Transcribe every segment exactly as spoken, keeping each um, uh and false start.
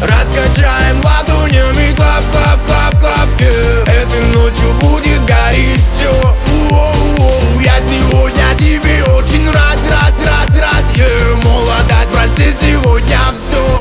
Раскачаем ладонями, клап, клап, клап, клап, yeah. Этой ночью будет горячо. Воу-воу. Я сегодня тебе очень рад, рад, рад, рад, yeah. Молодость простит сегодня все.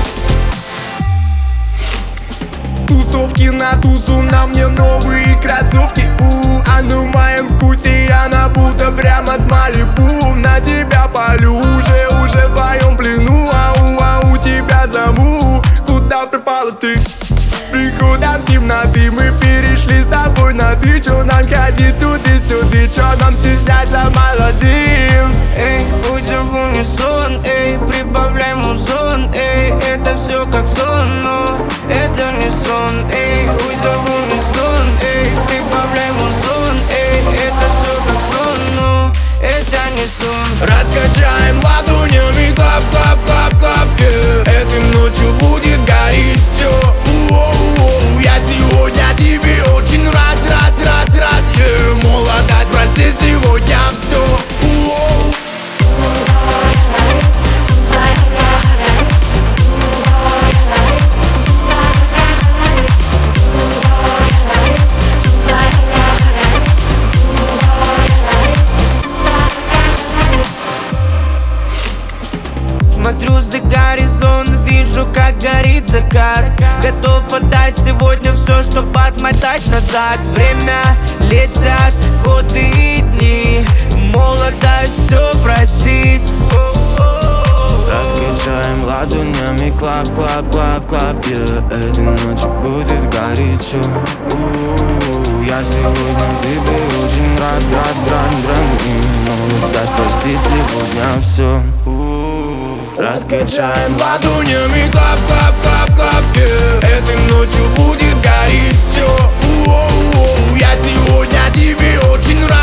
Тусовки на тусу, на мне новые кроссовки. У, она в моем вкусе, она будто прямо с Малибу. На тебя полю, уже, уже в твоем плену. Ау, ау, тебя зову. Куда пропала ты? С приходом темноты мы перешли с тобой на ты. Чё нам ходить тут и сюда? Чё нам стесняться молодым? Эй, уйдем в унисон, эй, прибавляй музон, эй, это все как сон, но это не сон, эй, уйдем в унисон, эй, прибавляй музон, эй, это все как сон, но это не сон. Раскачаем ладонями, клап, клап, клап, клап, yeah. Этой ночью будет горячо. Воу-воу. Я сегодня тебе очень рад, рад, рад, рад, yeah. Молодость простит сегодня все. Воу. Смотрю за горизонт, вижу, как горит закат. Готов отдать сегодня все, чтобы отмотать назад. Время летят годы и дни, молодость все простит. Раскачаем ладонями, клап, клап, клап, клап, yeah. Этой ночью будет горячо. У-у-у. Я сегодня тебе очень рад, рад, рад, рад. Молодость простит сегодня все. Раскачаем ладонями, клап, клап, клап, клап, yeah. Этой ночью будет горячо. Воу-воу. Я сегодня тебе очень рад.